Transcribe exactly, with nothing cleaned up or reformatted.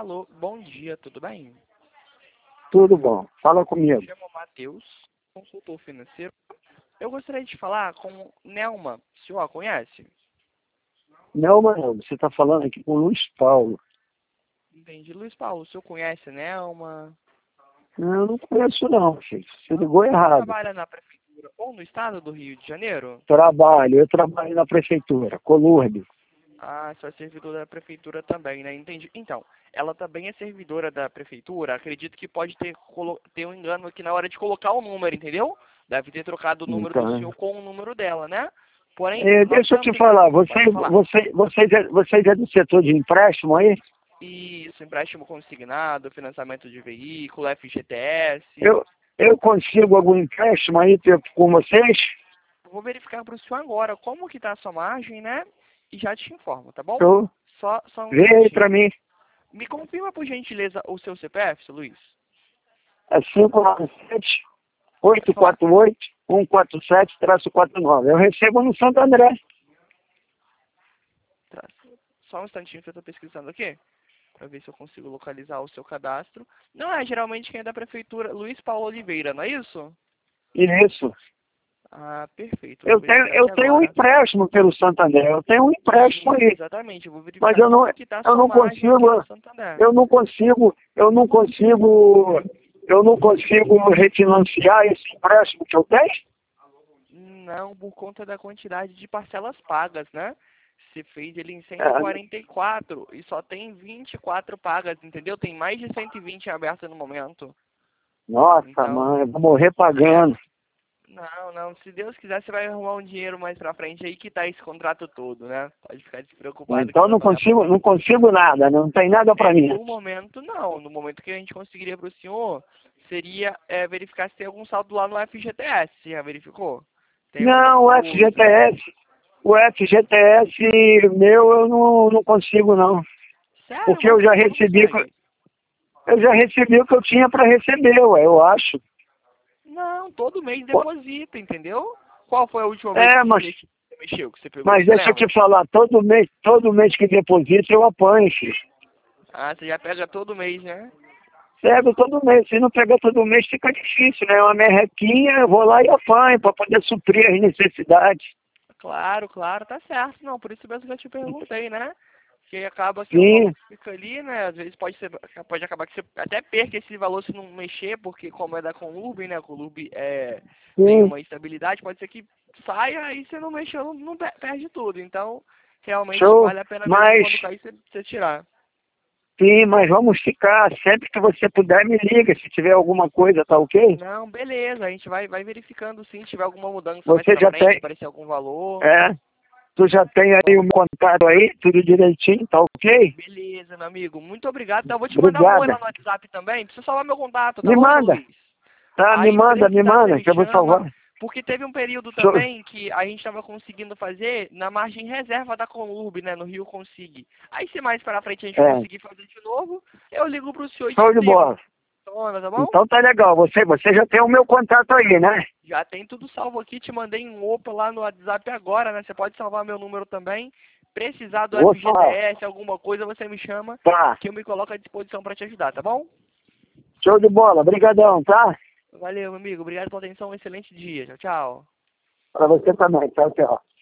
Alô, bom dia, tudo bem? Tudo bom. Fala comigo. Me chamo Matheus, consultor financeiro. Eu gostaria de falar com Nelma. O senhor a conhece? Não, mano, você está falando aqui com o Luiz Paulo. Entendi. Luiz Paulo, o senhor conhece Nelma? Não, eu não conheço não, filho. Você ligou Você errado. trabalha na prefeitura ou no estado do Rio de Janeiro? Trabalho, eu trabalho na prefeitura, Colurbe. Ah, sua servidora da prefeitura também, né? Entendi. Então, ela também é servidora da prefeitura. Acredito que pode ter, colo- ter um engano aqui na hora de colocar o número, entendeu? Deve ter trocado o número do Então, senhor com o número dela, né? Porém, é, nós deixa eu te também... falar, você, Pode falar. você, vocês, é, vocês é do setor de empréstimo aí? Isso, empréstimo consignado, financiamento de veículo, F G T S. Eu, eu consigo algum empréstimo aí ter- com vocês? Vou verificar para o senhor agora como que está a sua margem, né? E já te informo, tá bom? Eu, Só, só um vê aí pra instantinho. mim. Me confirma, por gentileza, o seu C P F, seu Luiz? É cinco nove sete, Pode oito falar. quatro oito, um quatro sete, quatro nove. Eu recebo no Santo André. Tá. Só um instantinho que eu estou pesquisando aqui, para ver se eu consigo localizar o seu cadastro. Não é, geralmente quem é da prefeitura, Luiz Paulo Oliveira, não é isso? Isso. Ah, perfeito. Vou Eu tenho, verificar eu aqui tenho um agora. empréstimo pelo Santander, eu tenho um empréstimo Isso, aí, exatamente. Eu vou mas verificar eu não, como que está a eu sua não margem aqui no consigo, Santander. eu não consigo, eu não consigo, eu não consigo refinanciar esse empréstimo que eu tenho. Não, por conta da quantidade de parcelas pagas, né? Você fez ele em cento e É, quarenta e quatro e só tem vinte e quatro pagas, entendeu? Tem mais de cento e vinte abertas no momento. nossa, Então, mãe, eu vou morrer é... pagando. Não, não. Se Deus quiser, você vai arrumar um dinheiro mais pra frente aí que tá esse contrato todo, né? Pode ficar despreocupado que Então vai não pagar consigo, não tudo. consigo nada, não tem nada É, para mim. no momento, não. No momento que a gente conseguiria pro senhor, seria é, verificar se tem algum saldo lá no F G T S. Você já verificou? Tem alguma Não, o coisa? F G T S, o F G T S meu eu não, não consigo não, Sério, porque mas eu por já que você não recebi, consegue? eu já recebi o que eu tinha para receber, ué, eu acho. Não, todo mês deposita, entendeu? Qual foi a última vez que É, você mas, mexeu, você mexeu, que você pegou? mas Você deixa eu te lembra? falar, todo mês, todo mês que deposito eu apanho, filho. Ah, você já pega todo mês, né? Pego todo mês, se não pegar todo mês fica difícil, né? Uma merrequinha, eu vou lá e apanho para poder suprir as necessidades. Claro, claro, tá certo. Não, por isso mesmo que eu te perguntei, né? Que acaba que o Sim, valor fica ali, né? Às vezes pode ser, pode acabar que você até perca esse valor se não mexer, porque como é da Conlub, né? A Conlub é, tem sim, uma estabilidade, pode ser que saia e você não mexeu, não, não per- perde tudo. Então, realmente show. vale a pena mesmo Mas, quando cair você, você tirar. sim, mas vamos ficar. Sempre que você puder, me liga. Se tiver alguma coisa, tá ok? Não, beleza, a gente vai, vai verificando sim, se tiver alguma mudança mais Você pra já frente, tem, aparecer algum valor. é, tu já tem aí o meu Vamos. contato aí, tudo direitinho, tá ok? Beleza, meu amigo. Muito obrigado. Então, eu vou te mandar um oi lá Obrigada. no WhatsApp também. Precisa salvar meu contato, tá Me bom, seu manda, Luiz? tá? Me Aí, manda, me precisar, você manda, me que eu vou chama. salvar. Porque teve um período Show. também que a gente estava conseguindo fazer na margem reserva da Conurb, né, no Rio Consig. Aí, se mais para frente a gente É, conseguir fazer de novo, eu ligo pro senhor e te show de explico. bola. Toma, tá bom? Então tá legal. Você, você já tem o meu contato aí, né? Já tem tudo salvo aqui, te mandei um opa lá no WhatsApp agora, né? Você pode salvar meu número também. Precisar do Vou falar. F G T S, alguma coisa, você me chama, Tá. que eu me coloco à disposição para te ajudar, tá bom? Show de bola. Obrigadão, tá? Valeu, meu amigo. Obrigado pela atenção. Um excelente dia. Tchau, tchau. Pra você também. Tchau, tchau.